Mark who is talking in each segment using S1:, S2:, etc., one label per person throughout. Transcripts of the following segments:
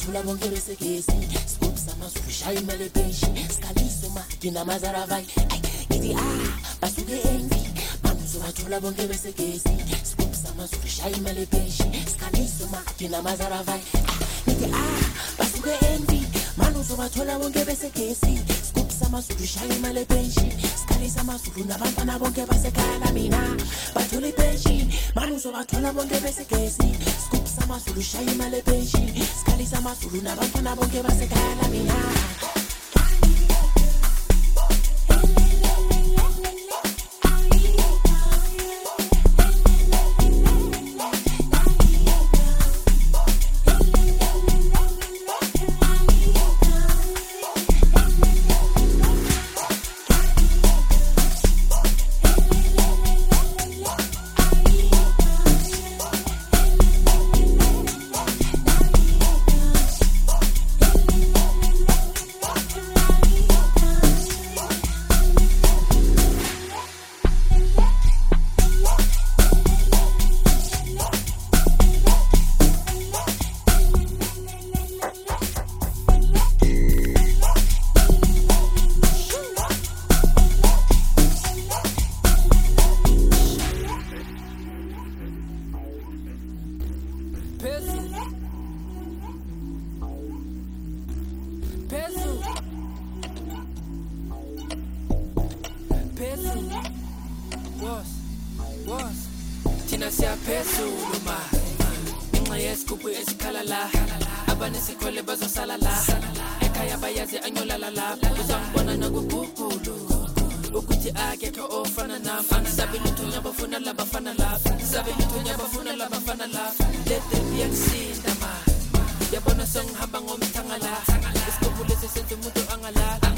S1: uzobathula bonke bese gesi scoop samazulu shaya imali pension skaliso ma dinamazara vai ngithi basuke envy mama uzobathula bonke bese gesi scoop samazulu shaya imali pension skaliso ma dinamazara vai ngithi basuke envy mama uzobathula bonke bese gesi scoop samazulu shaya imali pension skalisa amazulu nabantwana bonke basekhaya mina bathula ipension mama uzobathula bonke bese gesi scoop samazulu shaya imali pension skalisa amazulu nabantwana bonke basekhaya mina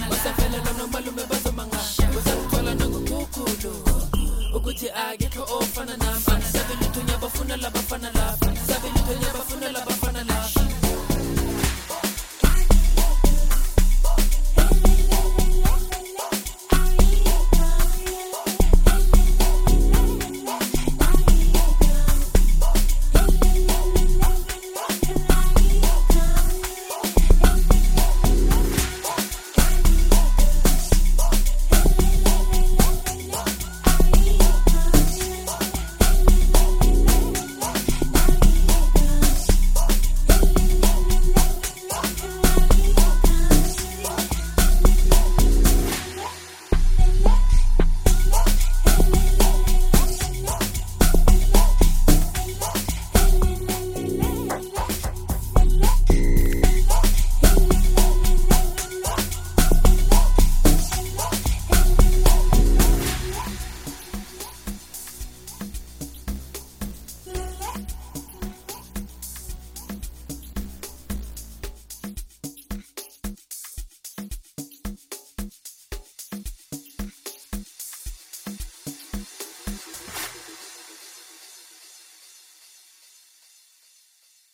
S1: ukuthi akekho